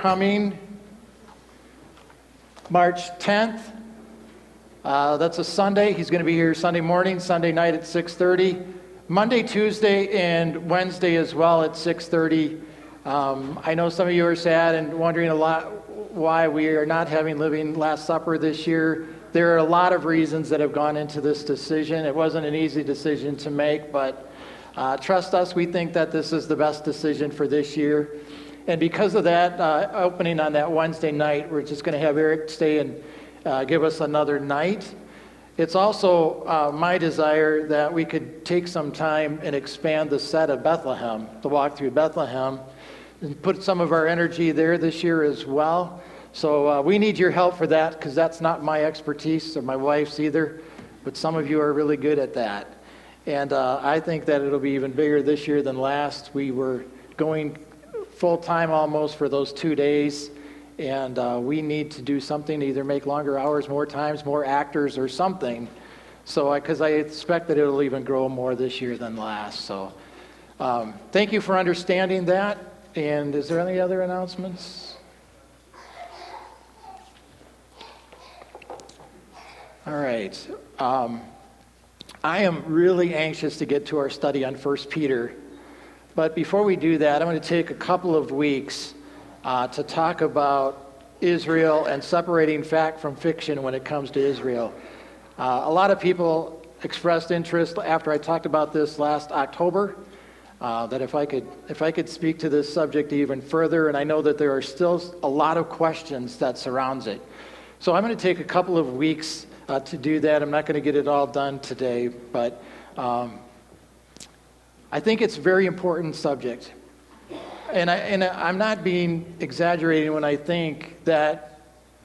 coming March 10th. That's a Sunday. He's going to be here Sunday morning, Sunday night at 6:30. Monday, Tuesday, and Wednesday as well at 6:30. I know some of you are sad and wondering a lot why we are not having Living Last Supper this year. There are a lot of reasons that have gone into this decision. It wasn't an easy decision to make, but trust us, we think that this is the best decision for this year. And because of that, opening on that Wednesday night, we're just going to have Eric stay and give us another night. It's also my desire that we could take some time and expand the set of Bethlehem, the walk through Bethlehem, and put some of our energy there this year as well. So we need your help for that, because that's not my expertise or my wife's either, but some of you are really good at that. And I think that it'll be even bigger this year than last. We were going full-time almost for those 2 days, and we need to do something, either make longer hours, more times, more actors, or something. So because I expect that it'll even grow more this year than last. So thank you for understanding that. And is there any other announcements? All right. I am really anxious to get to our study on 1 Peter. But before we do that, I'm going to take a couple of weeks to talk about Israel and separating fact from fiction when it comes to Israel. A lot of people expressed interest after I talked about this last October, that if I could speak to this subject even further, and I know that there are still a lot of questions that surrounds it. So I'm going to take a couple of weeks to do that. I'm not going to get it all done today, but I think it's a very important subject. And I'm not being exaggerating when I think that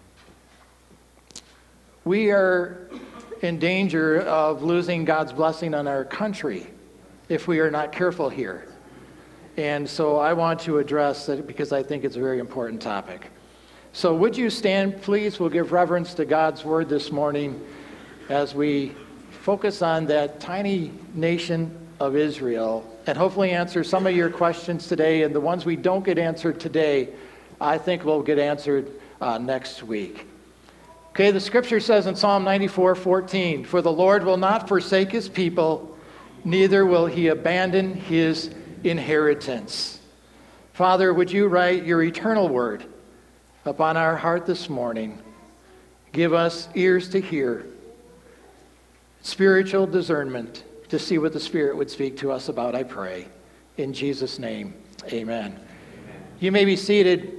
we are in danger of losing God's blessing on our country if we are not careful here. And so I want to address it because I think it's a very important topic. So would you stand, please? We'll give reverence to God's word this morning as we focus on that tiny nation of Israel and hopefully answer some of your questions today. And the ones we don't get answered today, I think will get answered next week. Okay, the scripture says in Psalm 94:14, "For the Lord will not forsake his people, neither will he abandon his inheritance." Father, would you write your eternal word upon our heart this morning? Give us ears to hear, spiritual discernment to see what the Spirit would speak to us about, I pray. In Jesus' name, amen. You may be seated.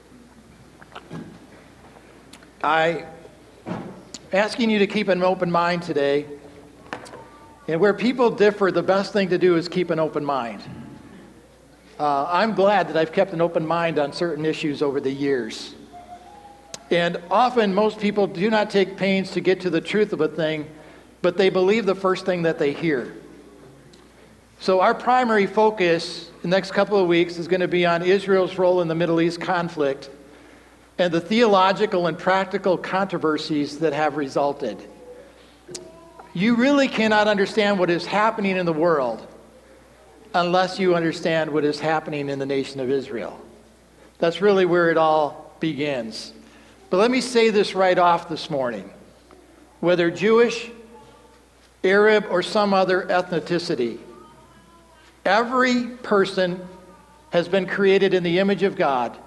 I'm asking you to keep an open mind today. And where people differ, the best thing to do is keep an open mind. I'm glad that I've kept an open mind on certain issues over the years. And often most people do not take pains to get to the truth of a thing, but they believe the first thing that they hear. So our primary focus the next couple of weeks is going to be on Israel's role in the Middle East conflict and the theological and practical controversies that have resulted. You really cannot understand what is happening in the world unless you understand what is happening in the nation of Israel. That's really where it all begins. But let me say this right off this morning. Whether Jewish, Arab, or some other ethnicity, every person has been created in the image of God,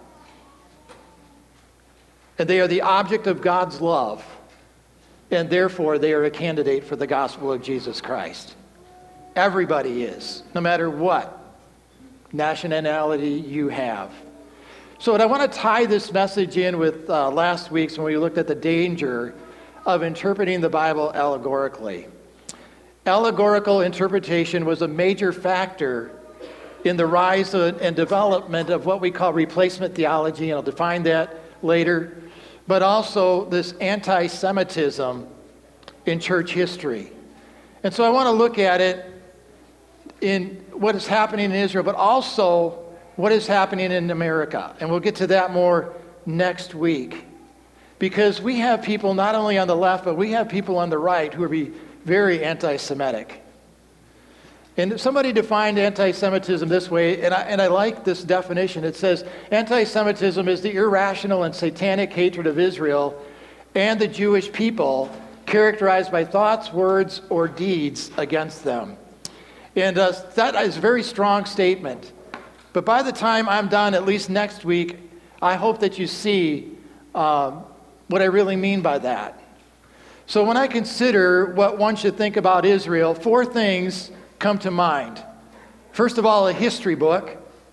and they are the object of God's love, and therefore they are a candidate for the gospel of Jesus Christ. Everybody is, no matter what nationality you have. So I want to tie this message in with last week's when we looked at the danger of interpreting the Bible allegorically. Allegorical interpretation was a major factor in the rise and development of what we call replacement theology, and I'll define that later, but also this anti-Semitism in church history. And so I want to look at it in what is happening in Israel, but also what is happening in America. And we'll get to that more next week. Because we have people not only on the left, but we have people on the right who are very anti-Semitic. And somebody defined anti-Semitism this way, and I like this definition. It says, anti-Semitism is the irrational and satanic hatred of Israel and the Jewish people, characterized by thoughts, words, or deeds against them. And that is a very strong statement. But by the time I'm done, at least next week, I hope that you see what I really mean by that. So when I consider what one should think about Israel, 4 things come to mind. First of all, a history book.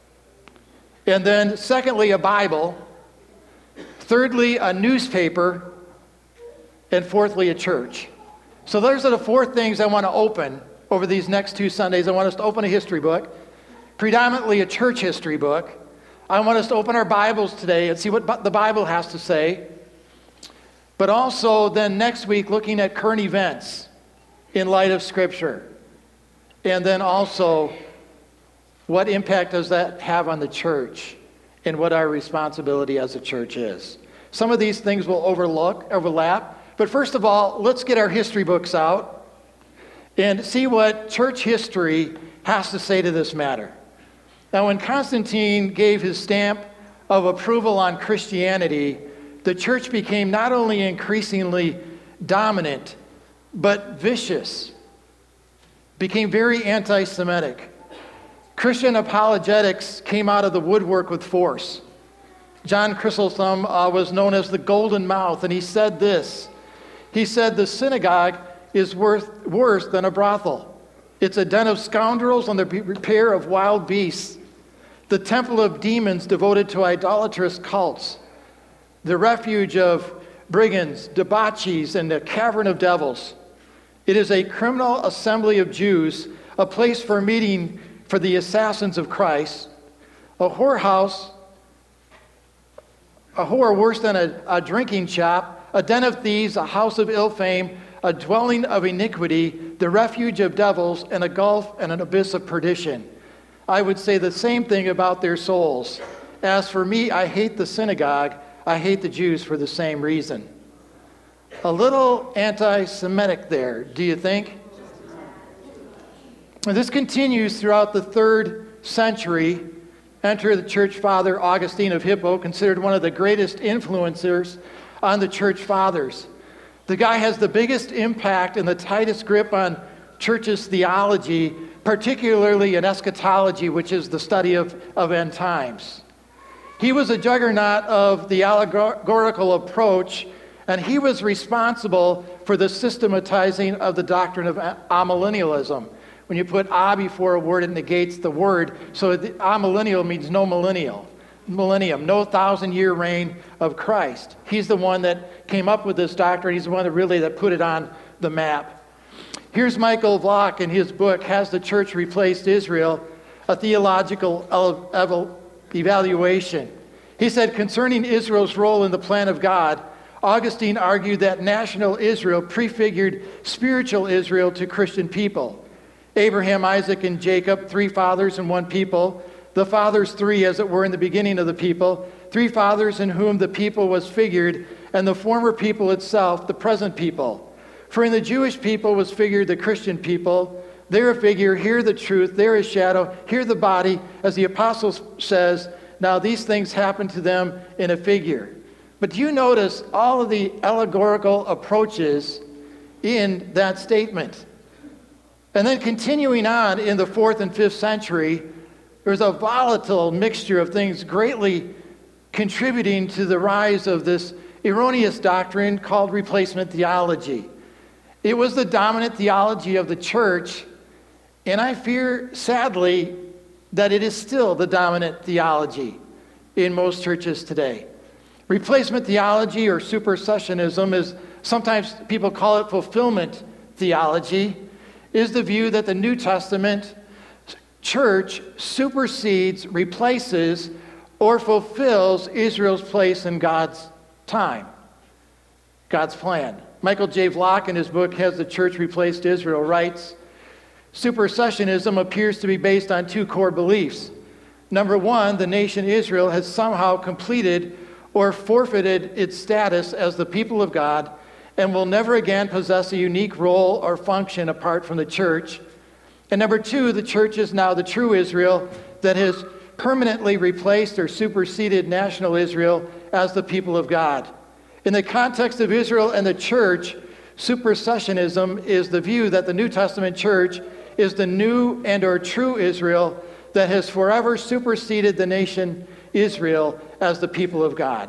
And then secondly, a Bible. Thirdly, a newspaper. And fourthly, a church. So those are the 4 things I want to open over these next 2 Sundays. I want us to open a history book, predominantly a church history book. I want us to open our Bibles today and see what the Bible has to say. But also then next week looking at current events in light of Scripture. And then also, what impact does that have on the church and what our responsibility as a church is? Some of these things will overlap. But first of all, let's get our history books out and see what church history has to say to this matter. Now, when Constantine gave his stamp of approval on Christianity, the church became not only increasingly dominant, but vicious, became very anti-Semitic. Christian apologetics came out of the woodwork with force. John Chrysostom was known as the Golden Mouth, and he said this. He said, the synagogue is worse than a brothel. It's a den of scoundrels and the repair of wild beasts, the temple of demons devoted to idolatrous cults, the refuge of brigands, debauchees, and the cavern of devils. It is a criminal assembly of Jews, a place for meeting for the assassins of Christ, a whorehouse, a whore worse than a drinking shop, a den of thieves, a house of ill fame, a dwelling of iniquity, the refuge of devils, and a gulf and an abyss of perdition. I would say the same thing about their souls. As for me, I hate the synagogue. I hate the Jews for the same reason. A little anti-Semitic there, do you think? And this continues throughout the 3rd century. Enter the church father Augustine of Hippo, considered one of the greatest influencers on the church fathers. The guy has the biggest impact and the tightest grip on church's theology, particularly in eschatology, which is the study of end times. He was a juggernaut of the allegorical approach, and he was responsible for the systematizing of the doctrine of amillennialism. When you put "a" before a word, it negates the word. So amillennial means no millennium, no 1,000-year reign of Christ. He's the one that came up with this doctrine. He's the one that put it on the map. Here's Michael Vlach in his book, Has the Church Replaced Israel? A Theological Evaluation. He said, concerning Israel's role in the plan of God, Augustine argued that national Israel prefigured spiritual Israel to Christian people. Abraham, Isaac, and Jacob, 3 fathers and 1 people. The fathers 3, as it were, in the beginning of the people. 3 fathers in whom the people was figured, and the former people itself, the present people. For in the Jewish people was figured the Christian people. There a figure, here the truth, there a shadow, here the body, as the apostle says, now these things happen to them in a figure. But do you notice all of the allegorical approaches in that statement? And then continuing on in the 4th and 5th century, there's a volatile mixture of things greatly contributing to the rise of this erroneous doctrine called replacement theology. It was the dominant theology of the church, and I fear, sadly, that it is still the dominant theology in most churches today. Replacement theology or supersessionism is, sometimes people call it fulfillment theology, is the view that the New Testament church supersedes, replaces, or fulfills Israel's place in God's time, God's plan. Michael J. Vlach in his book, Has the Church Replaced Israel? Writes, supersessionism appears to be based on 2 core beliefs. Number 1, the nation Israel has somehow completed or forfeited its status as the people of God and will never again possess a unique role or function apart from the church. And number two, the church is now the true Israel that has permanently replaced or superseded national Israel as the people of God. In the context of Israel and the church, supersessionism is the view that the New Testament church is the new and or true Israel that has forever superseded the nation Israel as the people of God.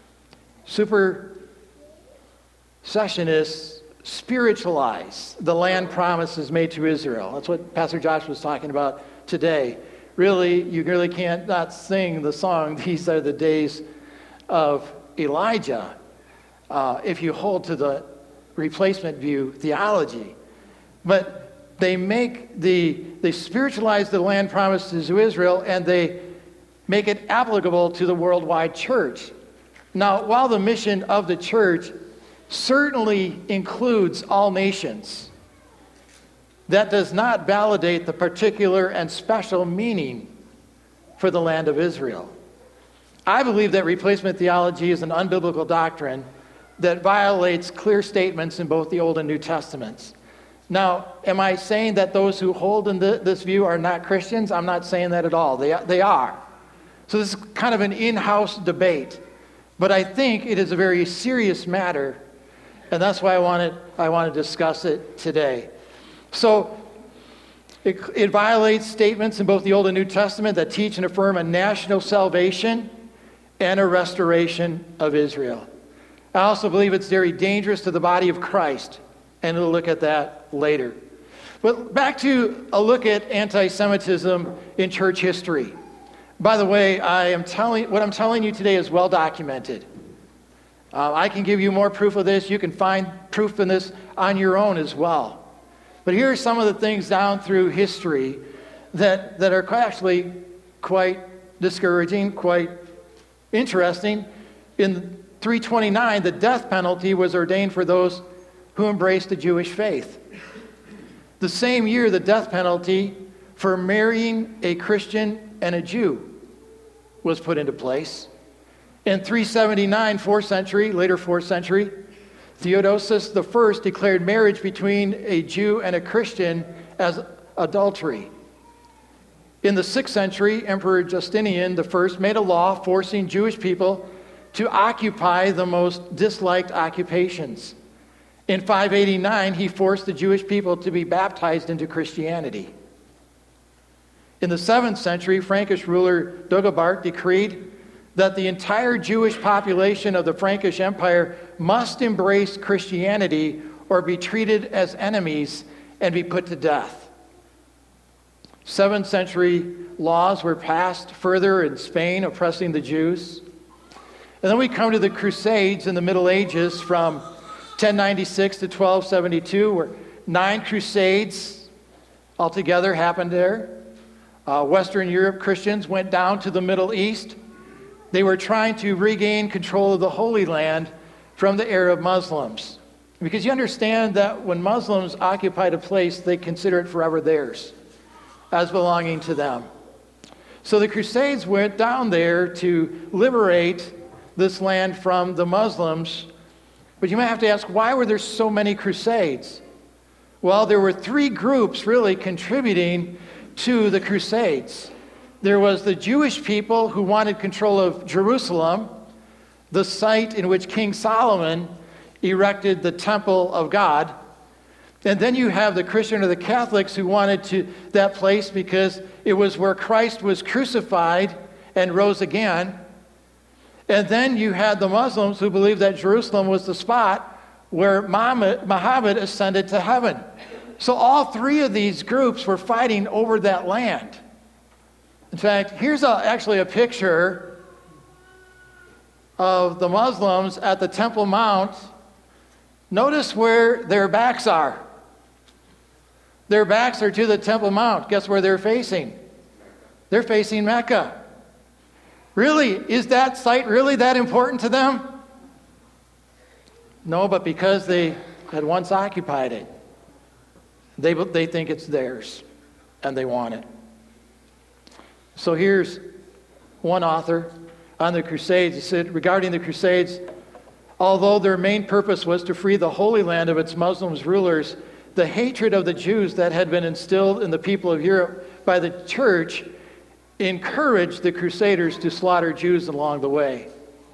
Supersessionists spiritualize the land promises made to Israel. That's what Pastor Josh was talking about today. Really, you really can't not sing the song, "These Are the Days of Elijah," if you hold to the replacement view theology. But they spiritualize the land promises to Israel, and they make it applicable to the worldwide church. Now, while the mission of the church certainly includes all nations, that does not validate the particular and special meaning for the land of Israel. I believe that replacement theology is an unbiblical doctrine that violates clear statements in both the Old and New Testaments. Now, am I saying that those who hold in this view are not Christians? I'm not saying that at all. They are. So this is kind of an in-house debate. But I think it is a very serious matter, and that's why I want to discuss it today. So it violates statements in both the Old and New Testament that teach and affirm a national salvation and a restoration of Israel. I also believe it's very dangerous to the body of Christ, and we'll look at that later. But back to a look at anti-Semitism in church history. By the way, what I'm telling you today is well documented. I can give you more proof of this. You can find proof in this on your own as well. But here are some of the things down through history that are actually quite discouraging, quite interesting. In 329, the death penalty was ordained for those who embraced the Jewish faith. The same year, the death penalty for marrying a Christian and a Jew was put into place. In 379, later 4th century, Theodosius I declared marriage between a Jew and a Christian as adultery. In the 6th century, Emperor Justinian I made a law forcing Jewish people to occupy the most disliked occupations. In 589, he forced the Jewish people to be baptized into Christianity. In the 7th century, Frankish ruler Dagobert decreed that the entire Jewish population of the Frankish Empire must embrace Christianity or be treated as enemies and be put to death. 7th century laws were passed further in Spain, oppressing the Jews. And then we come to the Crusades in the Middle Ages from 1096 to 1272, where 9 crusades altogether happened there. Western Europe Christians went down to the Middle East. They were trying to regain control of the Holy Land from the Arab Muslims. Because you understand that when Muslims occupied a place, they consider it forever theirs, as belonging to them. So the Crusades went down there to liberate this land from the Muslims. But you might have to ask, why were there so many crusades? Well, there were 3 groups really contributing to the Crusades. There was the Jewish people who wanted control of Jerusalem, the site in which King Solomon erected the temple of God. And then you have the Christian or the Catholics who wanted that place because it was where Christ was crucified and rose again. And then you had the Muslims who believed that Jerusalem was the spot where Muhammad ascended to heaven. So all 3 of these groups were fighting over that land. In fact, here's actually a picture of the Muslims at the Temple Mount. Notice where their backs are. Their backs are to the Temple Mount. Guess where they're facing? They're facing Mecca. Really, is that site really that important to them? No, but because they had once occupied it, they think it's theirs, and they want it. So here's one author on the Crusades. He said, regarding the Crusades, although their main purpose was to free the Holy Land of its Muslim rulers, the hatred of the Jews that had been instilled in the people of Europe by the church encouraged the Crusaders to slaughter Jews along the way.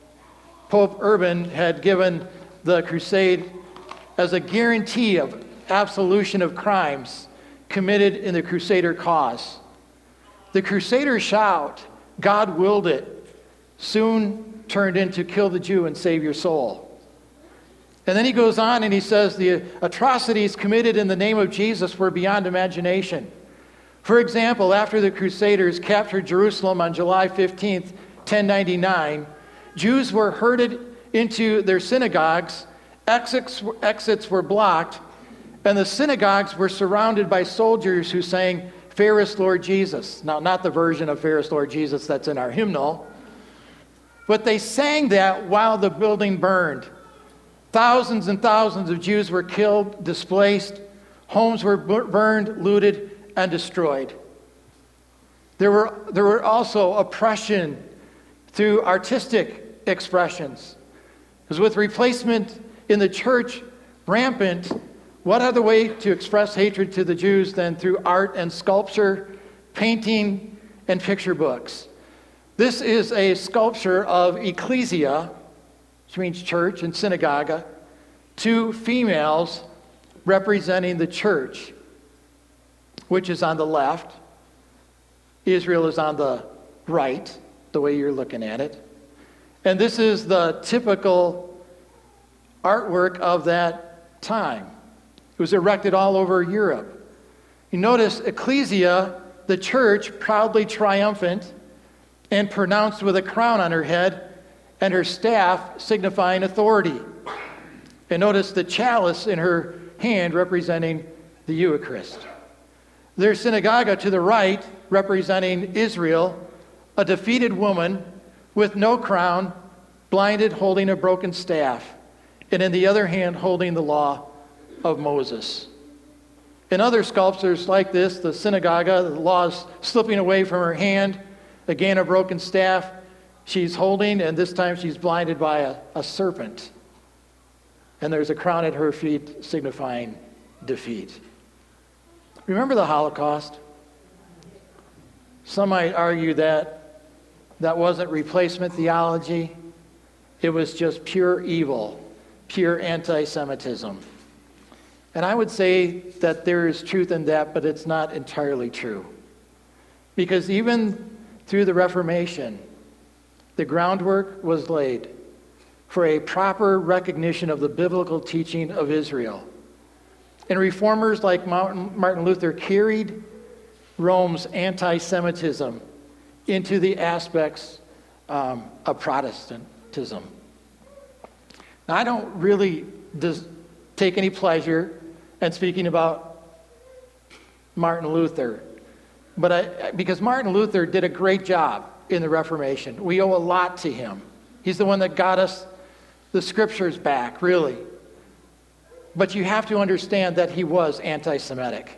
Pope Urban had given the crusade as a guarantee of absolution of crimes committed in the Crusader cause. The Crusader shout, "God willed it," soon turned into "kill the Jew and save your soul." And then he goes on and he says the atrocities committed in the name of Jesus were beyond imagination. For example, after the Crusaders captured Jerusalem on July 15th, 1099, Jews were herded into their synagogues, exits were blocked, and the synagogues were surrounded by soldiers who sang, "Fairest Lord Jesus." Now, not the version of "Fairest Lord Jesus" that's in our hymnal, but they sang that while the building burned. Thousands and thousands of Jews were killed, displaced, homes were burned, looted, and destroyed. There were also oppression through artistic expressions. Because with replacement in the church rampant, what other way to express hatred to the Jews than through art and sculpture, painting, and picture books? This is a sculpture of ecclesia, which means church, and synagogue, two females representing the church, which is on the left. Israel is on the right, the way you're looking at it. And this is the typical artwork of that time. It was erected all over Europe. You notice ecclesia, the church, proudly triumphant and pronounced with a crown on her head and her staff signifying authority. And notice the chalice in her hand representing the Eucharist. Their synagogue to the right representing Israel, a defeated woman with no crown, blinded, holding a broken staff, and in the other hand holding the law of Moses. In other sculptures like this, the synagogue, the law is slipping away from her hand, again a broken staff she's holding, and this time she's blinded by a serpent. And there's a crown at her feet signifying defeat. Remember the Holocaust? Some might argue that that wasn't replacement theology. It was just pure evil, pure anti-Semitism. And I would say that there is truth in that, but it's not entirely true. Because even through the Reformation, the groundwork was laid for a proper recognition of the biblical teaching of Israel. And reformers like Martin Luther carried Rome's anti-Semitism into the aspects of Protestantism. Now, I don't really take any pleasure in speaking about Martin Luther, because Martin Luther did a great job in the Reformation. We owe a lot to him. He's the one that got us the scriptures back, really. But you have to understand that he was anti-Semitic.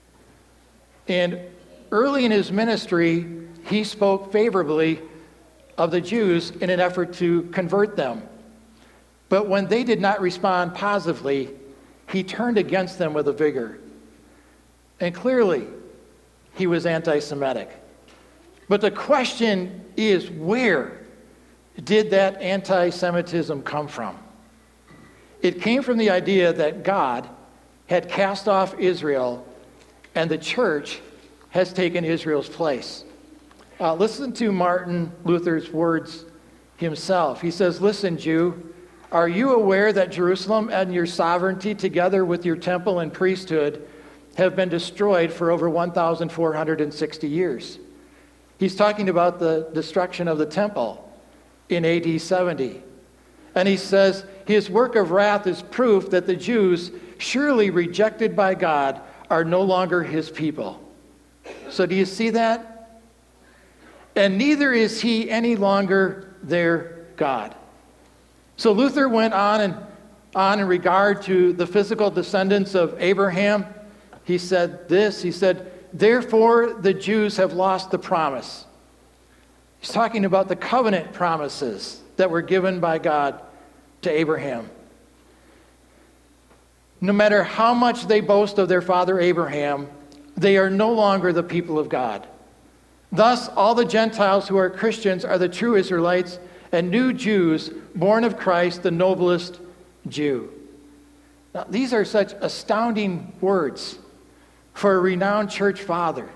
And early in his ministry, he spoke favorably of the Jews in an effort to convert them. But when they did not respond positively, he turned against them with a vigor. And clearly, he was anti-Semitic. But the question is, where did that anti-Semitism come from? It came from the idea that God had cast off Israel and the church has taken Israel's place. Listen to Martin Luther's words himself. He says, "Listen, Jew, are you aware that Jerusalem and your sovereignty, together with your temple and priesthood, have been destroyed for over 1,460 years? He's talking about the destruction of the temple in AD 70. And he says, his work of wrath is proof that the Jews, surely rejected by God, are no longer his people. So do you see that? And neither is he any longer their God. So Luther went on in regard to the physical descendants of Abraham. He said this, he said, therefore the Jews have lost the promise. He's talking about the covenant promises that were given by God to Abraham. No matter how much they boast of their father Abraham, they are no longer the people of God. Thus, all the Gentiles who are Christians are the true Israelites and new Jews, born of Christ, the noblest Jew. Now, these are such astounding words for a renowned church father.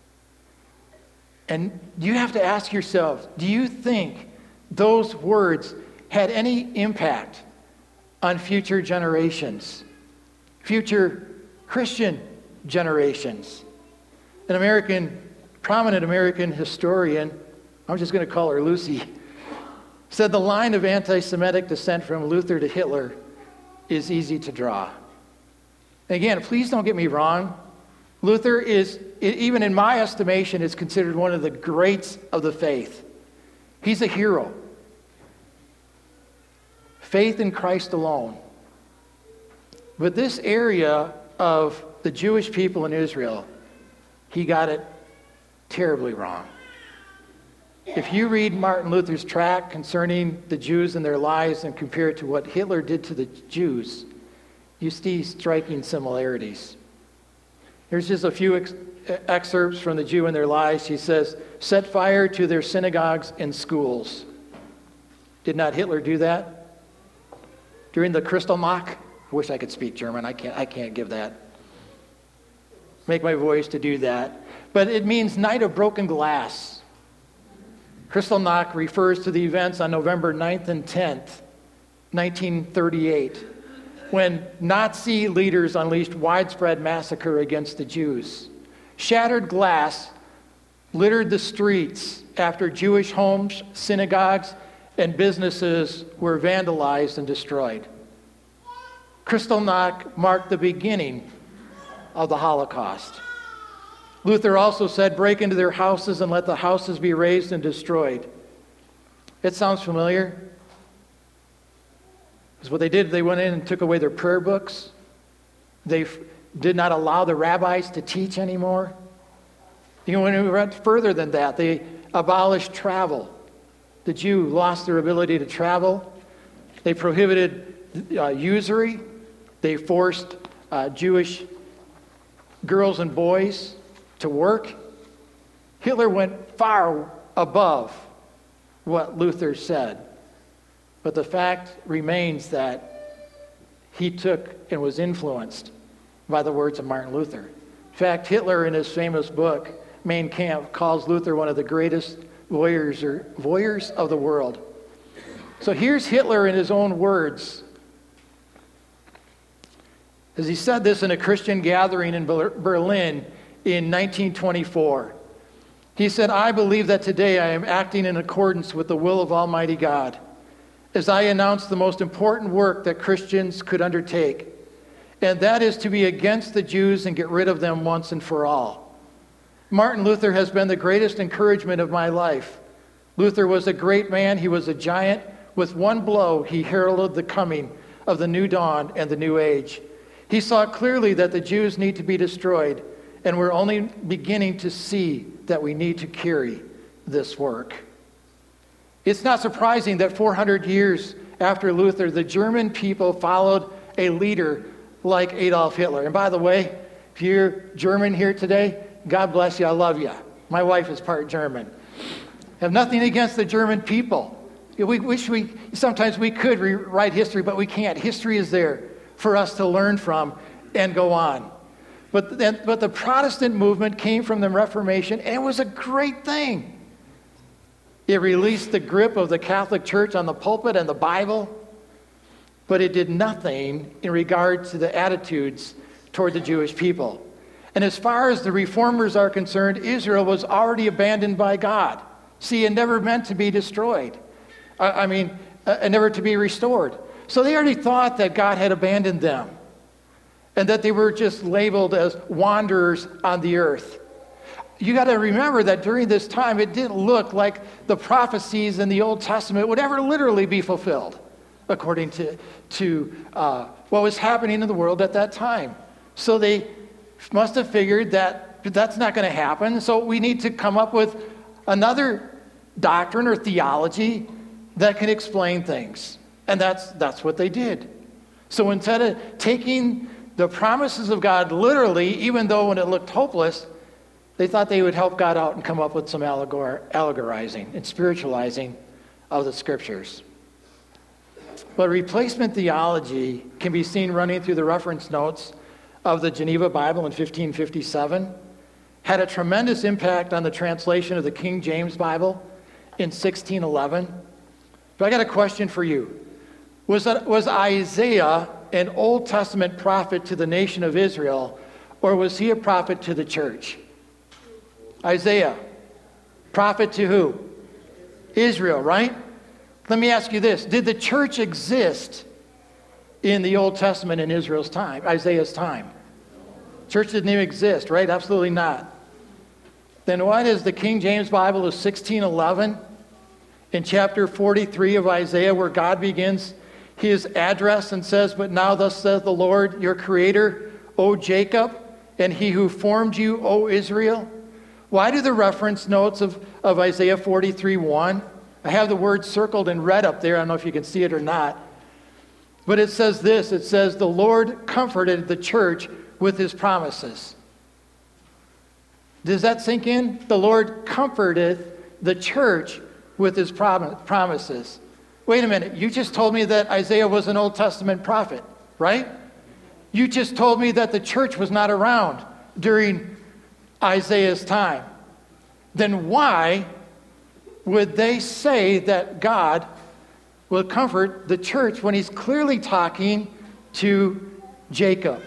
And you have to ask yourself, do you think those words had any impact on future generations, future Christian generations? An prominent American historian, I'm just going to call her Lucy, said the line of anti-Semitic descent from Luther to Hitler is easy to draw. And again, please don't get me wrong. Luther is, even in my estimation, is considered one of the greats of the faith. He's a hero. Faith in Christ alone. But this area of the Jewish people in Israel, he got it terribly wrong. If you read Martin Luther's tract concerning the Jews and their lives and compare it to what Hitler did to the Jews, you see striking similarities. Here's just a few excerpts from the Jew and their lives. He says, set fire to their synagogues and schools. Did not Hitler do that? During the Kristallnacht, I wish I could speak German. I can't give that. Make my voice to do that. But it means night of broken glass. Kristallnacht refers to the events on November 9th and 10th, 1938, when Nazi leaders unleashed widespread massacre against the Jews. Shattered glass littered the streets after Jewish homes, synagogues, and businesses were vandalized and destroyed. Kristallnacht marked the beginning of the Holocaust. Luther also said, break into their houses and let the houses be razed and destroyed. It sounds familiar. Because what they did, they went in and took away their prayer books. They did not allow the rabbis to teach anymore. You know, we went further than that. They abolished travel. The Jew lost their ability to travel. They prohibited usury. They forced Jewish girls and boys to work. Hitler went far above what Luther said. But the fact remains that he took and was influenced by the words of Martin Luther. In fact, Hitler, in his famous book, Mein Kampf, calls Luther one of the greatest voyeurs of the world. So here's Hitler in his own words. As he said this in a Christian gathering in Berlin in 1924. He said, I believe that today I am acting in accordance with the will of Almighty God, as I announce the most important work that Christians could undertake, and that is to be against the Jews and get rid of them once and for all. Martin Luther has been the greatest encouragement of my life. Luther was a great man. He was a giant. With one blow, he heralded the coming of the new dawn and the new age. He saw clearly that the Jews need to be destroyed, and we're only beginning to see that we need to carry this work. It's not surprising that 400 years after Luther, the German people followed a leader like Adolf Hitler. And by the way, if you're German here today, God bless you, I love you. My wife is part German. I have nothing against the German people. We wish sometimes we could rewrite history, but we can't. History is there for us to learn from and go on. But the Protestant movement came from the Reformation, and it was a great thing. It released the grip of the Catholic Church on the pulpit and the Bible, but it did nothing in regard to the attitudes toward the Jewish people. And as far as the reformers are concerned, Israel was already abandoned by God. See, it never meant to be destroyed. Never to be restored. So they already thought that God had abandoned them and that they were just labeled as wanderers on the earth. You got to remember that during this time, it didn't look like the prophecies in the Old Testament would ever literally be fulfilled, according to what was happening in the world at that time. So they must have figured that that's not going to happen, so we need to come up with another doctrine or theology that can explain things. And that's what they did. So instead of taking the promises of God literally, even though when it looked hopeless, they thought they would help God out and come up with some allegorizing and spiritualizing of the scriptures. But replacement theology can be seen running through the reference notes of the Geneva Bible in 1557, had a tremendous impact on the translation of the King James Bible in 1611. But I got a question for you. Was Isaiah an Old Testament prophet to the nation of Israel, or was he a prophet to the church? Isaiah, prophet to who? Israel, right? Let me ask you this. Did the church exist in the Old Testament in Israel's time, Isaiah's time? Church didn't even exist, right? Absolutely not. Then what is the King James Bible of 1611 in chapter 43 of Isaiah, where God begins his address and says, "But now thus saith the Lord, your creator, O Jacob, and he who formed you, O Israel." Why do the reference notes of Isaiah 43:1? I have the word circled in red up there. I don't know if you can see it or not. But it says this. It says, "The Lord comforted the church with his promises." Does that sink in? The Lord comforted the church with his promises. Wait a minute. You just told me that Isaiah was an Old Testament prophet, right? You just told me that the church was not around during Isaiah's time. Then why would they say that God will comfort the church when he's clearly talking to Jacob?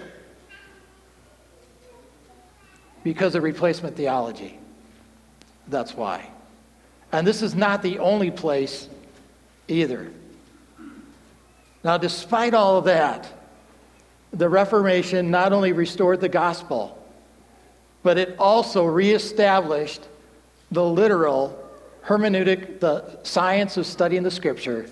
Because of replacement theology. That's why. And this is not the only place either. Now, despite all of that, the Reformation not only restored the gospel, but it also reestablished the literal hermeneutic, the science of studying the scripture.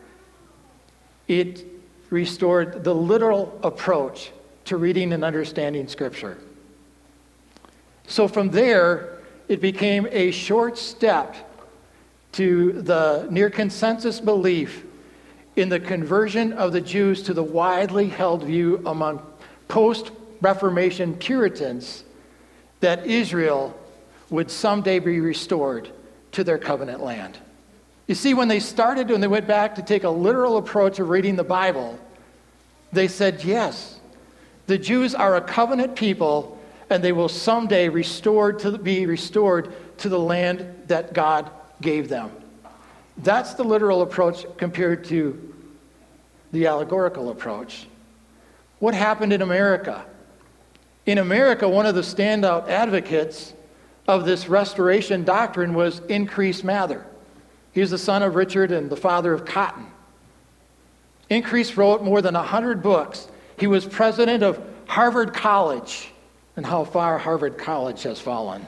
It restored the literal approach to reading and understanding scripture. So from there, it became a short step to the near consensus belief in the conversion of the Jews to the widely held view among post-Reformation Puritans that Israel would someday be restored to their covenant land. You see, when they went back to take a literal approach of reading the Bible, they said, yes, the Jews are a covenant people, and they will someday be restored to the land that God gave them. That's the literal approach compared to the allegorical approach. What happened in America? In America, one of the standout advocates of this restoration doctrine was Increase Mather. He was the son of Richard and the father of Cotton. Increase wrote more than 100 books. He was president of Harvard College, and how far Harvard College has fallen.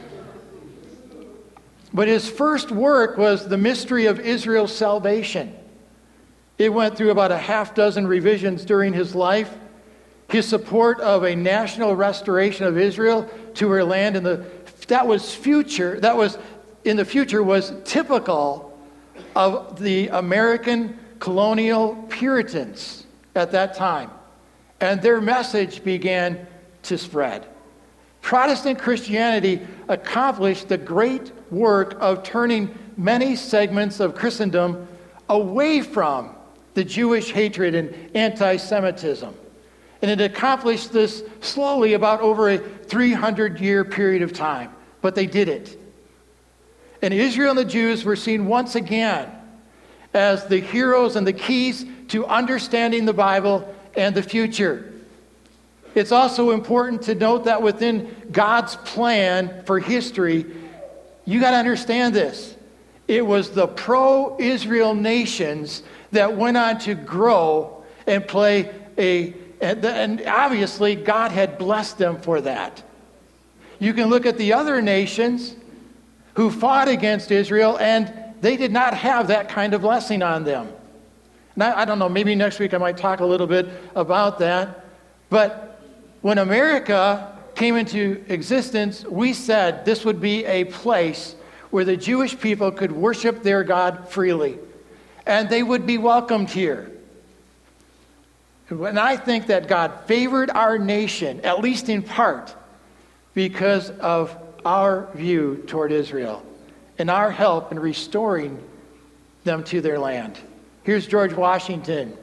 But his first work was The Mystery of Israel's Salvation. It went through about a half dozen revisions during his life. His support of a national restoration of Israel to her land that was in the future was typical of the American colonial Puritans at that time. And their message began to spread. Protestant Christianity accomplished the great work of turning many segments of Christendom away from the Jewish hatred and anti-Semitism. And it accomplished this slowly about over a 300-year period of time. But they did it. And Israel and the Jews were seen once again as the heroes and the keys to understanding the Bible and the future. It's also important to note that within God's plan for history, you got to understand this. It was the pro-Israel nations that went on to grow and and obviously God had blessed them for that. You can look at the other nations who fought against Israel, and they did not have that kind of blessing on them. Now, I don't know, maybe next week I might talk a little bit about that. But when America came into existence, we said this would be a place where the Jewish people could worship their God freely, and they would be welcomed here. And I think that God favored our nation, at least in part, because of our view toward Israel and our help in restoring them to their land. Here's George Washington.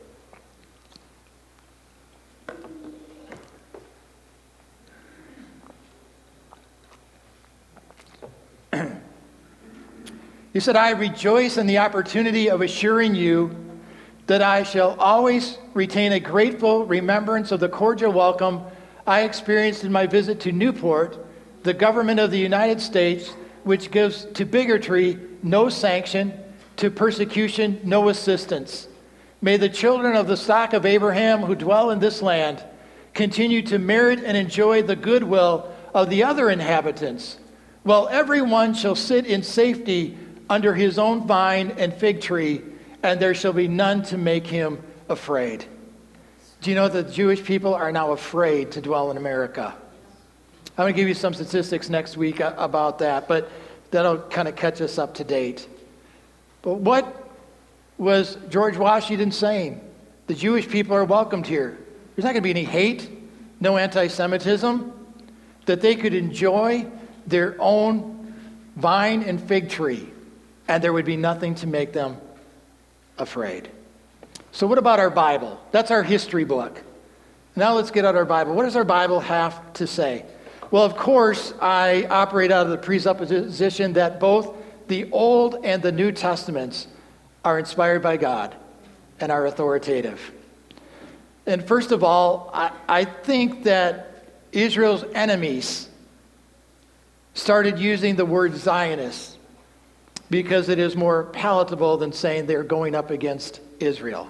He said, I rejoice in the opportunity of assuring you that I shall always retain a grateful remembrance of the cordial welcome I experienced in my visit to Newport, the government of the United States, which gives to bigotry no sanction, to persecution no assistance. May the children of the stock of Abraham who dwell in this land continue to merit and enjoy the goodwill of the other inhabitants, while everyone shall sit in safety under his own vine and fig tree, and there shall be none to make him afraid. Do you know that the Jewish people are now afraid to dwell in America? I'm going to give you some statistics next week about that, but that'll kind of catch us up to date. But what was George Washington saying? The Jewish people are welcomed here. There's not going to be any hate, no anti-Semitism, that they could enjoy their own vine and fig tree, and there would be nothing to make them afraid. So what about our Bible? That's our history book. Now let's get out our Bible. What does our Bible have to say? Well, of course, I operate out of the presupposition that both the Old and the New Testaments are inspired by God and are authoritative. And first of all, I think that Israel's enemies started using the word Zionist because it is more palatable than saying they're going up against Israel.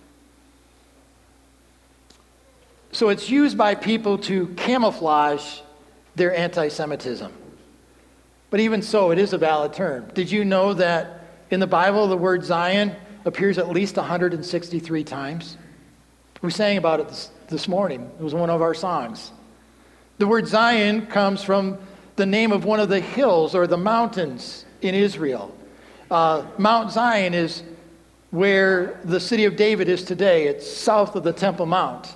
So it's used by people to camouflage their anti-Semitism. But even so, it is a valid term. Did you know that in the Bible the word Zion appears at least 163 times? We sang about it this morning. It was one of our songs. The word Zion comes from the name of one of the hills or the mountains in Israel. Mount Zion is where the city of David is today. It's south of the Temple Mount.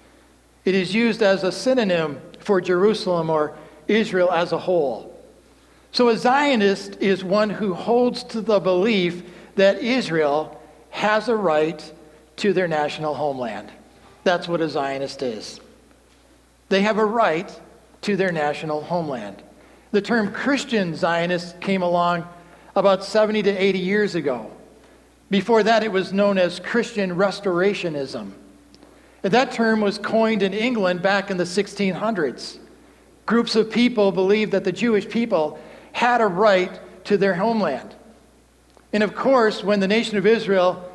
It is used as a synonym for Jerusalem or Israel as a whole. So a Zionist is one who holds to the belief that Israel has a right to their national homeland. That's what a Zionist is. They have a right to their national homeland. The term Christian Zionist came along about 70 to 80 years ago. Before that, it was known as Christian Restorationism. And that term was coined in England back in the 1600s. Groups of people believed that the Jewish people had a right to their homeland. And of course, when the nation of Israel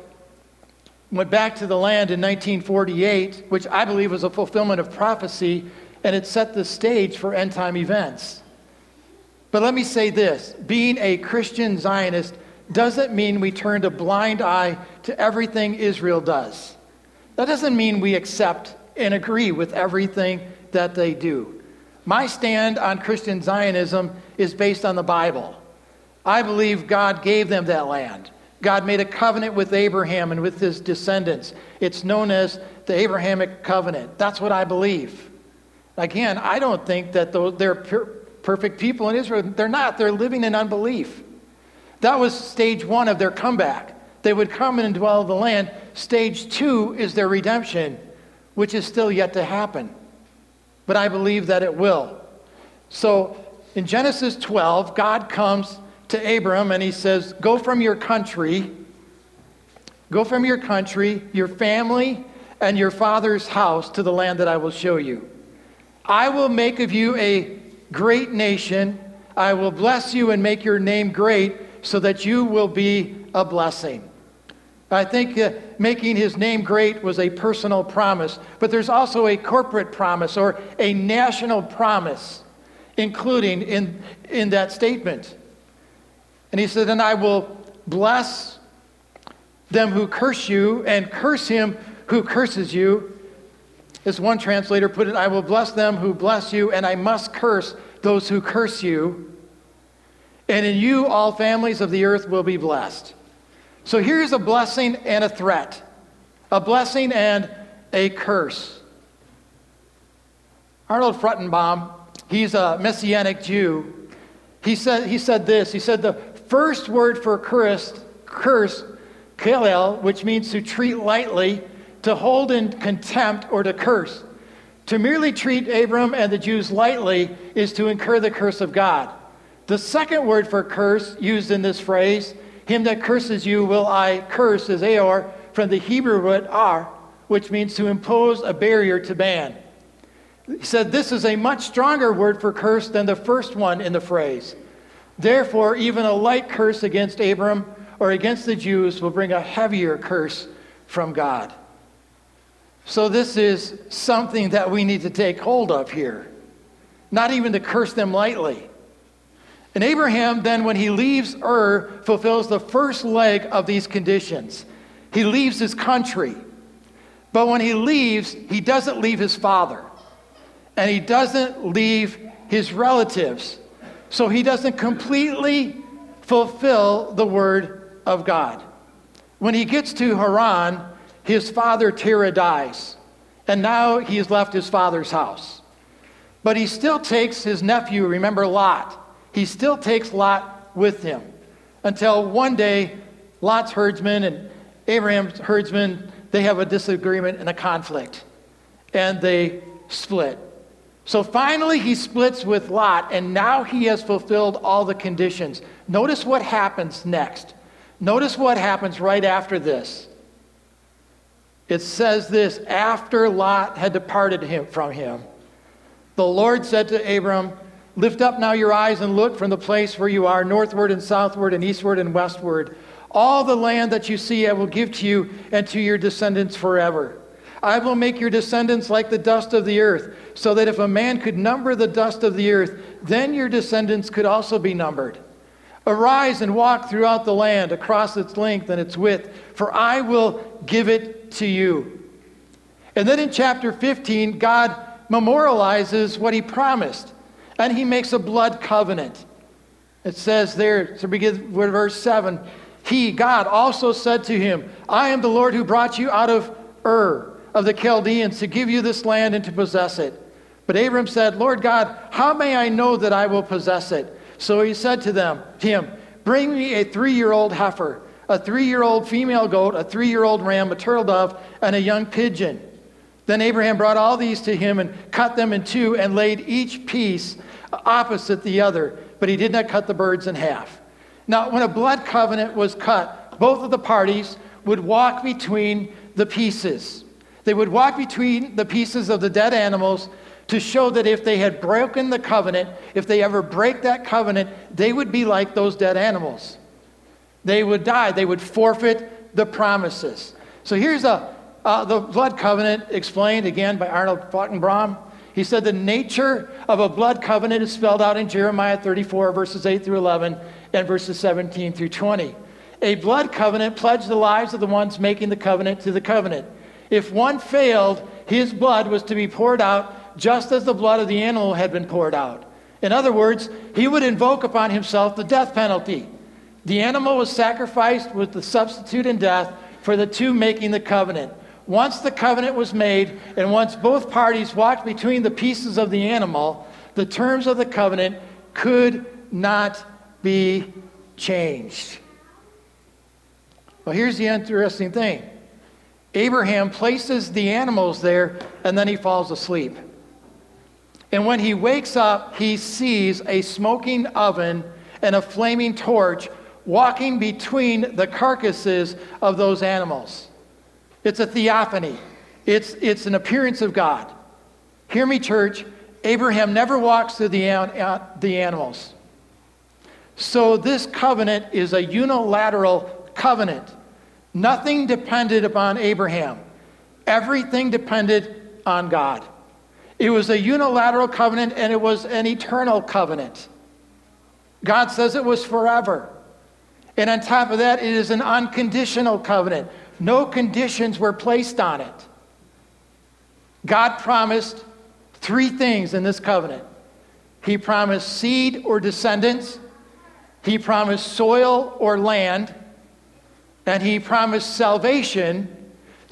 went back to the land in 1948, which I believe was a fulfillment of prophecy, and it set the stage for end-time events. But let me say this, being a Christian Zionist doesn't mean we turn a blind eye to everything Israel does. That doesn't mean we accept and agree with everything that they do. My stand on Christian Zionism is based on the Bible. I believe God gave them that land. God made a covenant with Abraham and with his descendants. It's known as the Abrahamic covenant. That's what I believe. Again, I don't think that they're perfect people in Israel. They're not. They're living in unbelief. That was stage one of their comeback. They would come and dwell in the land. Stage two is their redemption, which is still yet to happen. But I believe that it will. So in Genesis 12, God comes to Abram and he says, go from your country, your family, and your father's house to the land that I will show you. I will make of you a great nation. I will bless you and make your name great so that you will be a blessing. I think making his name great was a personal promise, but there's also a corporate promise or a national promise, including in that statement. And he said, and I will bless them who curse you and curse him who curses you. As one translator put it, I will bless them who bless you, and I must curse those who curse you. And in you all families of the earth will be blessed. So here's a blessing and a threat. A blessing and a curse. Arnold Fruchtenbaum, he's a Messianic Jew. He said this. He said the first word for curse, kalel, which means to treat lightly, to hold in contempt, or to curse. To merely treat Abram and the Jews lightly is to incur the curse of God. The second word for curse used in this phrase, him that curses you will I curse, is aor, from the Hebrew word ar, which means to impose a barrier to ban. He said this is a much stronger word for curse than the first one in the phrase. Therefore, even a light curse against Abram or against the Jews will bring a heavier curse from God. So this is something that we need to take hold of here. Not even to curse them lightly. And Abraham then, when he leaves Ur, fulfills the first leg of these conditions. He leaves his country. But when he leaves, he doesn't leave his father. And he doesn't leave his relatives. So he doesn't completely fulfill the word of God. When he gets to Haran, his father Terah dies. And now he has left his father's house. But he still takes his nephew, remember Lot. He still takes Lot with him. Until one day, Lot's herdsmen and Abraham's herdsmen, they have a disagreement and a conflict. And they split. So finally he splits with Lot, and now he has fulfilled all the conditions. Notice what happens next. Notice what happens right after this. It says this, after Lot had departed from him, the Lord said to Abram, lift up now your eyes and look from the place where you are, northward and southward and eastward and westward. All the land that you see I will give to you and to your descendants forever. I will make your descendants like the dust of the earth, so that if a man could number the dust of the earth, then your descendants could also be numbered. Arise and walk throughout the land, across its length and its width, for I will give it to you. And then in chapter 15, God memorializes what he promised, and he makes a blood covenant. It says there, to begin with verse 7, he, God, also said to him, I am the Lord who brought you out of Ur of the Chaldeans to give you this land and to possess it. But Abram said, Lord God, how may I know that I will possess it? So he said to him, bring me a 3-year-old heifer, a 3-year-old female goat, a 3-year-old ram, a turtle dove, and a young pigeon. Then Abraham brought all these to him and cut them in two and laid each piece opposite the other, but he did not cut the birds in half. Now, when a blood covenant was cut, both of the parties would walk between the pieces. They would walk between the pieces of the dead animals to show that if they had broken the covenant, if they ever break that covenant, they would be like those dead animals. They would die. They would forfeit the promises. So here's the blood covenant explained again by Arnold Fruchtenbaum. He said the nature of a blood covenant is spelled out in Jeremiah 34, verses 8 through 11, and verses 17 through 20. A blood covenant pledged the lives of the ones making the covenant to the covenant. If one failed, his blood was to be poured out just as the blood of the animal had been poured out. In other words, he would invoke upon himself the death penalty. The animal was sacrificed with the substitute in death for the two making the covenant. Once the covenant was made, and once both parties walked between the pieces of the animal, the terms of the covenant could not be changed. Well, here's the interesting thing. Abraham places the animals there, and then he falls asleep. And when he wakes up, he sees a smoking oven and a flaming torch walking between the carcasses of those animals. It's a theophany. It's an appearance of God. Hear me, church. Abraham never walks through the animals. So this covenant is a unilateral covenant. Nothing depended upon Abraham. Everything depended on God. It was a unilateral covenant, and it was an eternal covenant. God says it was forever. And on top of that, it is an unconditional covenant. No conditions were placed on it. God promised 3 things in this covenant. He promised seed or descendants. He promised soil or land. And he promised salvation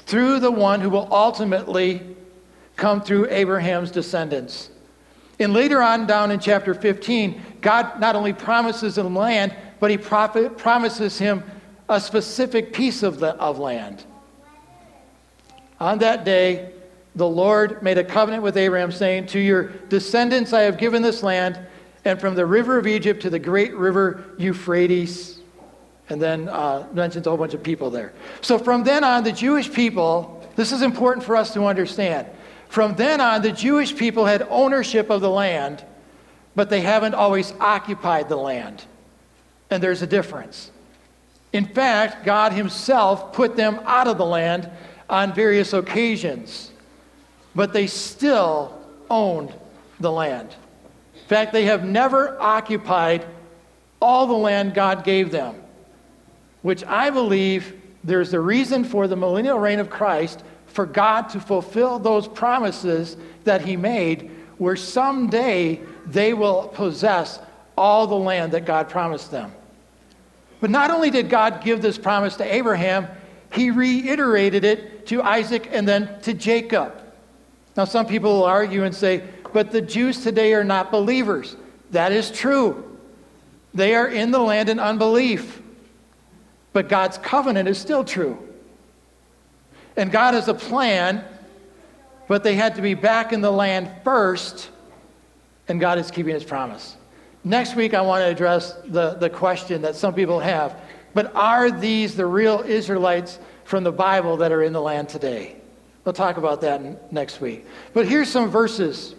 through the one who will ultimately come through Abraham's descendants. And later on down in chapter 15, God not only promises him land, but he promises him a specific piece of land. On that day, the Lord made a covenant with Abraham, saying, "To your descendants I have given this land, and from the river of Egypt to the great river Euphrates," and then mentions a whole bunch of people there. So from then on, the Jewish people, this is important for us to understand. From then on, the Jewish people had ownership of the land, but they haven't always occupied the land. And there's a difference. In fact, God himself put them out of the land on various occasions, but they still owned the land. In fact, they have never occupied all the land God gave them, which I believe there's a reason for the millennial reign of Christ, for God to fulfill those promises that he made, where someday they will possess all the land that God promised them. But not only did God give this promise to Abraham, he reiterated it to Isaac and then to Jacob. Now, some people will argue and say, but the Jews today are not believers. That is true. They are in the land in unbelief. But God's covenant is still true. And God has a plan, but they had to be back in the land first, and God is keeping his promise. Next week, I want to address the question that some people have, but are these the real Israelites from the Bible that are in the land today? We'll talk about that next week. But here's some verses.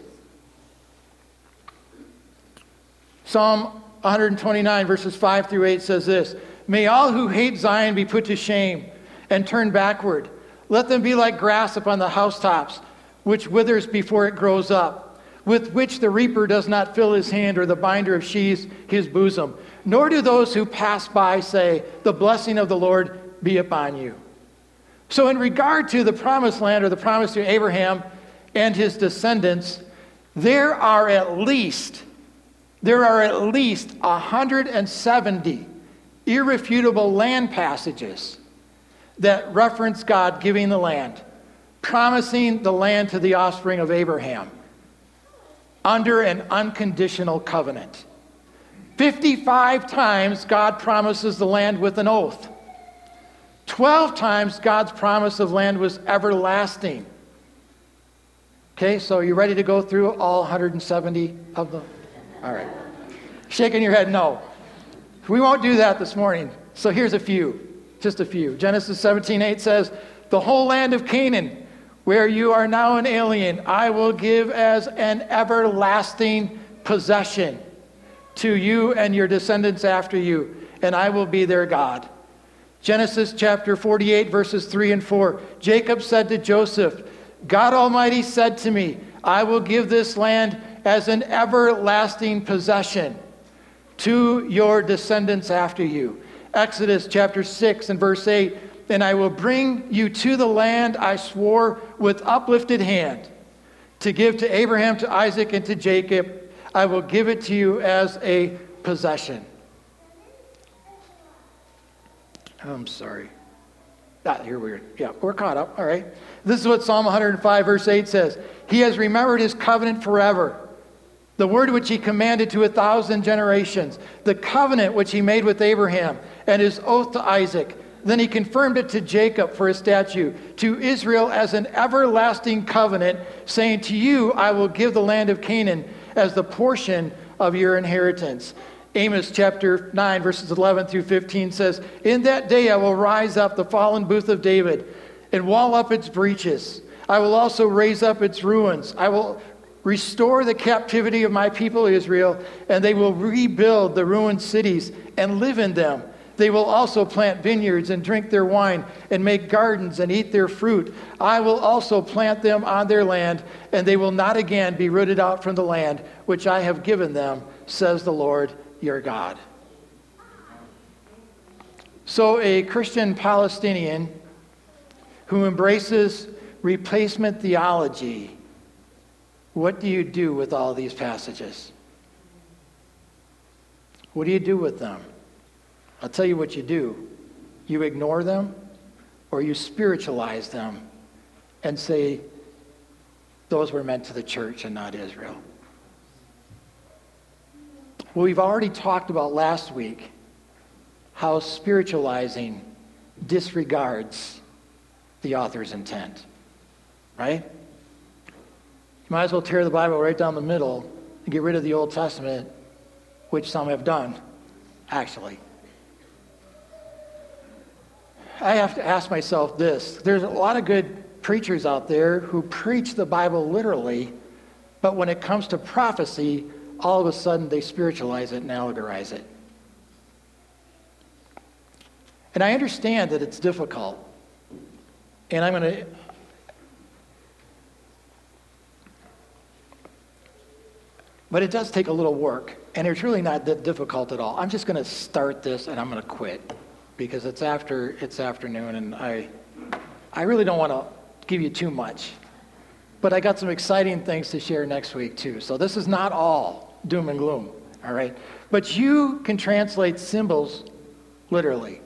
Psalm 129, verses 5 through 8 says this: "May all who hate Zion be put to shame and turn backward. Let them be like grass upon the housetops, which withers before it grows up, with which the reaper does not fill his hand, or the binder of sheaves his bosom. Nor do those who pass by say, the blessing of the Lord be upon you." So in regard to the promised land, or the promise to Abraham and his descendants, there are at least 170 irrefutable land passages that reference God giving the land, promising the land to the offspring of Abraham under an unconditional covenant. 55 times God promises the land with an oath. 12 times God's promise of land was everlasting. Okay, so are you ready to go through all 170 of them? All right. Shaking your head, no. We won't do that this morning. So here's a few, just a few. Genesis 17:8 says, "The whole land of Canaan, where you are now an alien, I will give as an everlasting possession to you and your descendants after you, and I will be their God." Genesis chapter 48, verses 3 and 4. Jacob said to Joseph, "God Almighty said to me, I will give this land as an everlasting possession to your descendants after you." Exodus chapter 6 and verse 8. "And I will bring you to the land I swore with uplifted hand to give to Abraham, to Isaac, and to Jacob. I will give it to you as a possession." I'm sorry. Here we are. Yeah, we're caught up. All right. This is what Psalm 105 verse 8 says. "He has remembered his covenant forever, the word which he commanded to 1,000 generations, the covenant which he made with Abraham, and his oath to Isaac. Then he confirmed it to Jacob for a statute, to Israel as an everlasting covenant, saying, to you I will give the land of Canaan as the portion of your inheritance." Amos chapter 9, verses 11 through 15 says, "In that day I will rise up the fallen booth of David and wall up its breaches. I will also raise up its ruins. I will restore the captivity of my people Israel, and they will rebuild the ruined cities and live in them. They will also plant vineyards and drink their wine and make gardens and eat their fruit. I will also plant them on their land, and they will not again be rooted out from the land which I have given them, says the Lord your God." So a Christian Palestinian who embraces replacement theology, what do you do with all these passages? What do you do with them? I'll tell you what you do. You ignore them, or you spiritualize them and say those were meant to the church and not Israel. Well, we've already talked about last week how spiritualizing disregards the author's intent, right? You might as well tear the Bible right down the middle and get rid of the Old Testament, which some have done, actually. I have to ask myself this. There's a lot of good preachers out there who preach the Bible literally, but when it comes to prophecy, all of a sudden they spiritualize it and allegorize it. And I understand that it's difficult. And I'm going to... But it does take a little work, and it's really not that difficult at all. I'm just going to start this, and I'm going to quit, because it's afternoon, and I really don't want to give you too much. But I got some exciting things to share next week, too. So this is not all doom and gloom, all right? But you can translate symbols literally.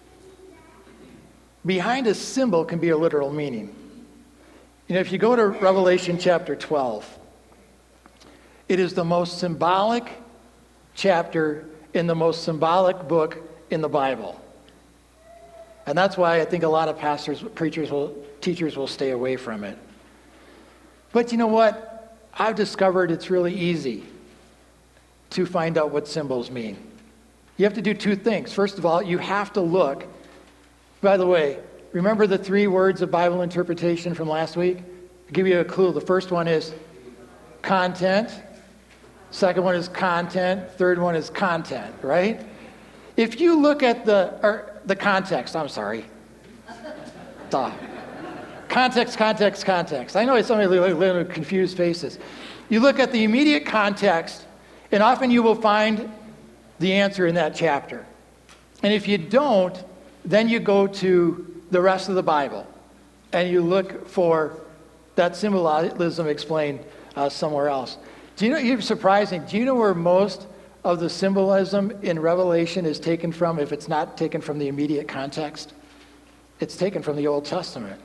Behind a symbol can be a literal meaning. You know, if you go to Revelation chapter 12, it is the most symbolic chapter in the most symbolic book in the Bible. And that's why I think a lot of pastors, teachers will stay away from it. But you know what? I've discovered it's really easy to find out what symbols mean. You have to do two things. First of all, you have to look. By the way, remember the 3 words of Bible interpretation from last week? I'll give you a clue. The first one is content. Second one is content. Third one is content, right? If you look at the context, I'm sorry. Duh. Context. I know some of you little confused faces. You look at the immediate context, and often you will find the answer in that chapter. And if you don't, then you go to the rest of the Bible, and you look for that symbolism explained somewhere else. Do you know, it's surprising, do you know where most of the symbolism in Revelation is taken from if it's not taken from the immediate context? It's taken from the Old Testament.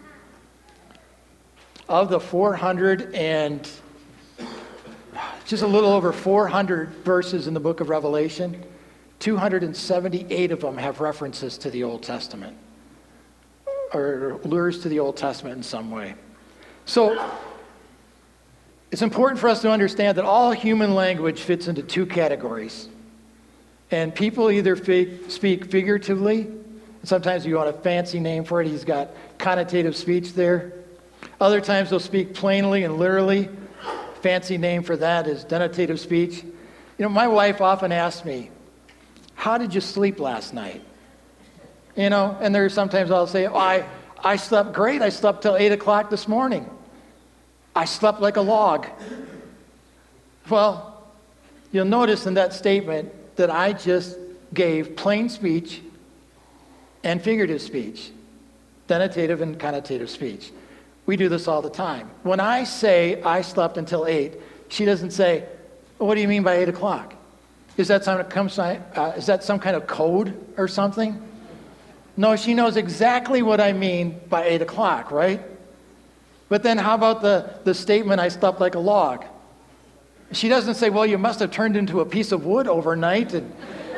Of the 400 and just a little over 400 verses in the book of Revelation, 278 of them have references to the Old Testament or lures to the Old Testament in some way. So it's important for us to understand that all human language fits into 2 categories. And people either speak figuratively, and sometimes you want a fancy name for it. He's got connotative speech there. Other times they'll speak plainly and literally. Fancy name for that is denotative speech. You know, my wife often asks me, how did you sleep last night? You know, and there's sometimes I'll say, oh, I slept great. I slept till 8 o'clock this morning. I slept like a log. Well, you'll notice in that statement that I just gave plain speech and figurative speech, denotative and connotative speech. We do this all the time. When I say I slept until 8, she doesn't say, well, what do you mean by 8 o'clock? Is that some kind of code or something? No, she knows exactly what I mean by 8 o'clock, right? But then how about the statement, I slept like a log? She doesn't say, well, you must have turned into a piece of wood overnight. And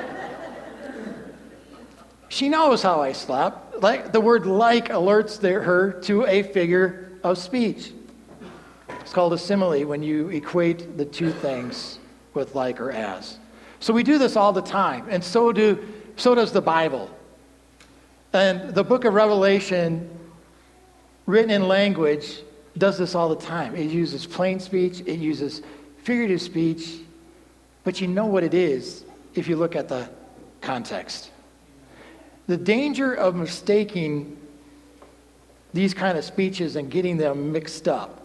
she knows how I slept. Like the word like alerts her to a figure of speech. It's called a simile when you equate the 2 things with like or as. So we do this all the time, and so does the Bible. And the book of Revelation, written in language, does this all the time. It uses plain speech, it uses figurative speech, but you know what it is if you look at the context. The danger of mistaking these kind of speeches and getting them mixed up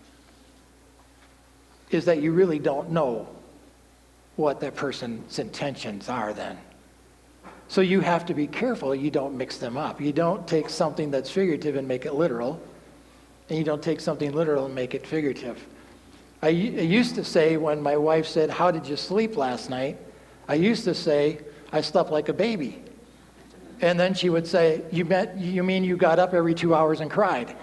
is that you really don't know what that person's intentions are then. So you have to be careful you don't mix them up. You don't take something that's figurative and make it literal, and you don't take something literal and make it figurative. I used to say when my wife said, how did you sleep last night? I used to say, I slept like a baby. And then she would say, you mean you got up every 2 hours and cried?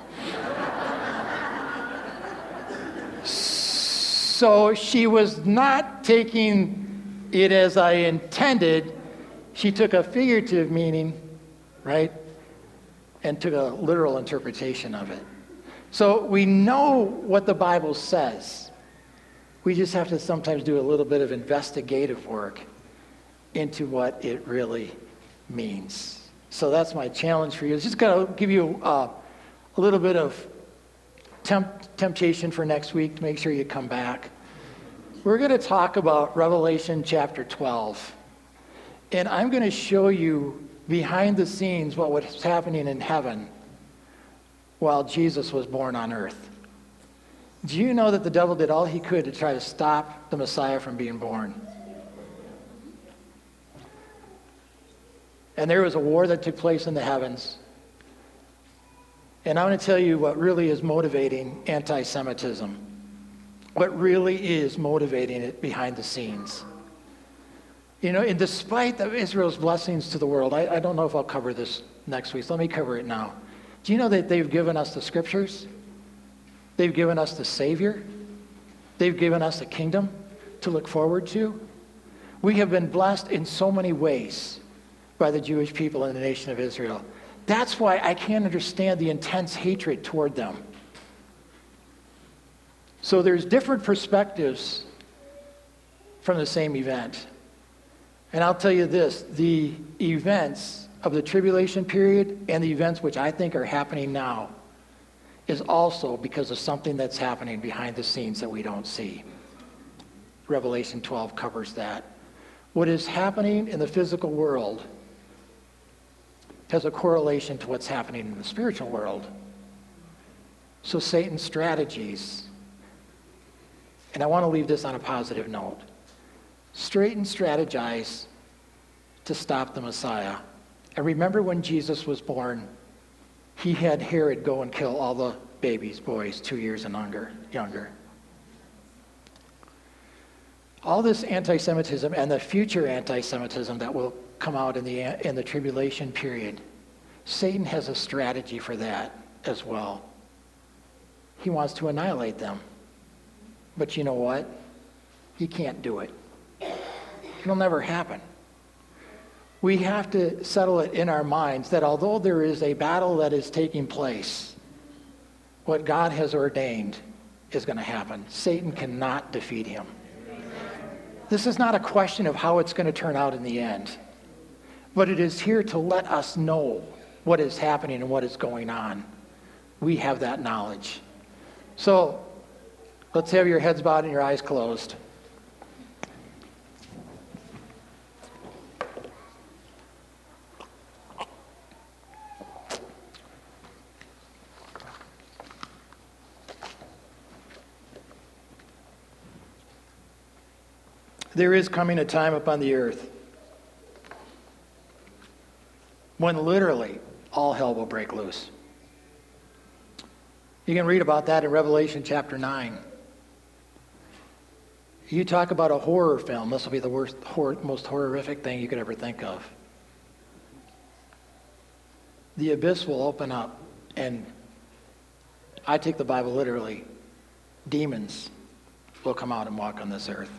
So she was not taking it as I intended. She took a figurative meaning, right? And took a literal interpretation of it. So we know what the Bible says. We just have to sometimes do a little bit of investigative work into what it really means. So that's my challenge for you. It's just going to give you a little bit of temptation for next week to make sure you come back. We're going to talk about Revelation chapter 12. And I'm going to show you behind the scenes what was happening in heaven while Jesus was born on earth. Do you know that the devil did all he could to try to stop the Messiah from being born? And there was a war that took place in the heavens. And I want to tell you what really is motivating anti-Semitism. What really is motivating it behind the scenes. You know, and despite of Israel's blessings to the world, I don't know if I'll cover this next week, so let me cover it now. Do you know that they've given us the scriptures? They've given us the Savior. They've given us a kingdom to look forward to. We have been blessed in so many ways by the Jewish people and the nation of Israel. That's why I can't understand the intense hatred toward them. So there's different perspectives from the same event. And I'll tell you this, the events of the tribulation period and the events which I think are happening now is also because of something that's happening behind the scenes that we don't see. Revelation 12 covers that. What is happening in the physical world has a correlation to what's happening in the spiritual world. So Satan's strategies, and I want to leave this on a positive note, Satan strategized to stop the Messiah. And remember when Jesus was born, he had Herod go and kill all the babies, boys, 2 years and younger. All this anti-Semitism and the future anti-Semitism that will come out in the tribulation period, Satan has a strategy for that as well. He wants to annihilate them. But you know what? He can't do it. It'll never happen. We have to settle it in our minds that although there is a battle that is taking place, what God has ordained is going to happen. Satan cannot defeat him. This is not a question of how it's going to turn out in the end, but it is here to let us know what is happening and what is going on. We have that knowledge. So let's have your heads bowed and your eyes closed. There is coming a time upon the earth when literally all hell will break loose. You can read about that in Revelation chapter 9. You talk about a horror film, this will be the most horrific thing you could ever think of. The abyss will open up, and I take the Bible literally. Demons will come out and walk on this earth.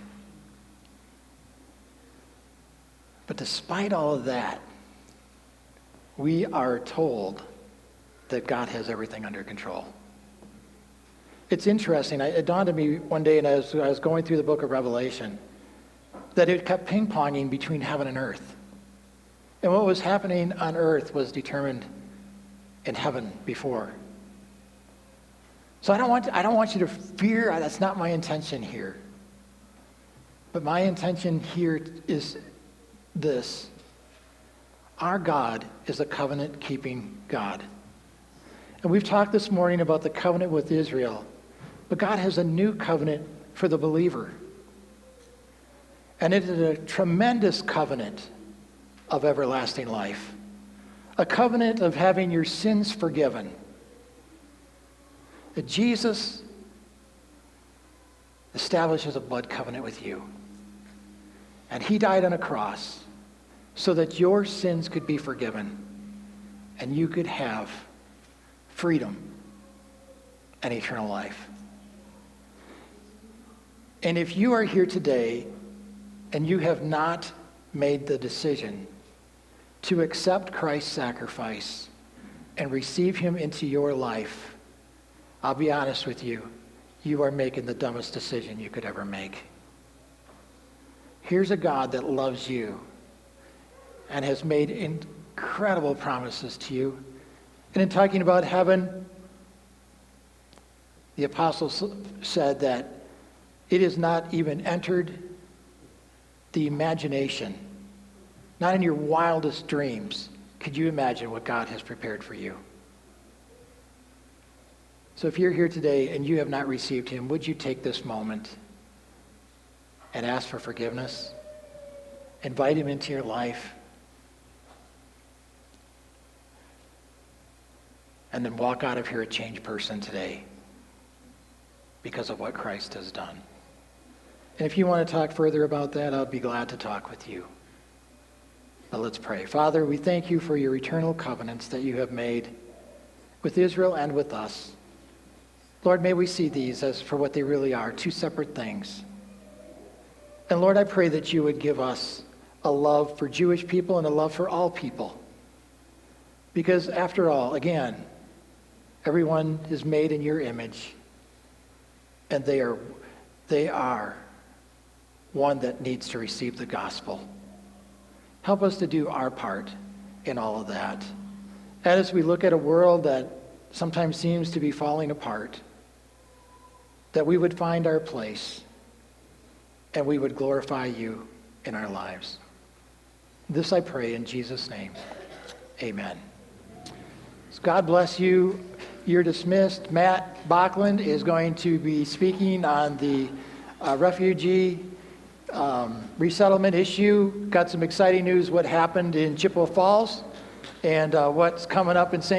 But despite all of that, we are told that God has everything under control. It's interesting. It dawned on me one day, and as I was going through the book of Revelation, that it kept ping-ponging between heaven and earth. And what was happening on earth was determined in heaven before. So I don't want you to fear. That's not my intention here. But my intention here is this. Our God is a covenant-keeping God. And we've talked this morning about the covenant with Israel. But God has a new covenant for the believer. And it is a tremendous covenant of everlasting life. A covenant of having your sins forgiven. That Jesus establishes a blood covenant with you. And he died on a cross so that your sins could be forgiven and you could have freedom and eternal life. And if you are here today and you have not made the decision to accept Christ's sacrifice and receive him into your life, I'll be honest with you, you are making the dumbest decision you could ever make. Here's a God that loves you and has made incredible promises to you. And in talking about heaven, the apostles said that it is not even entered the imagination. Not in your wildest dreams could you imagine what God has prepared for you. So if you're here today and you have not received him, would you take this moment and ask for forgiveness? Invite him into your life. And then walk out of here a changed person today because of what Christ has done. And if you want to talk further about that, I'll be glad to talk with you. But let's pray. Father, we thank you for your eternal covenants that you have made with Israel and with us. Lord, may we see these as for what they really are, two separate things. And Lord, I pray that you would give us a love for Jewish people and a love for all people. Because after all, again, everyone is made in your image, and they are one that needs to receive the gospel. Help us to do our part in all of that. And as we look at a world that sometimes seems to be falling apart, that we would find our place and we would glorify you in our lives. This I pray in Jesus' name. Amen. So God bless you. You're dismissed. Matt Bachland is going to be speaking on the refugee resettlement issue. Got some exciting news what happened in Chippewa Falls and what's coming up in St.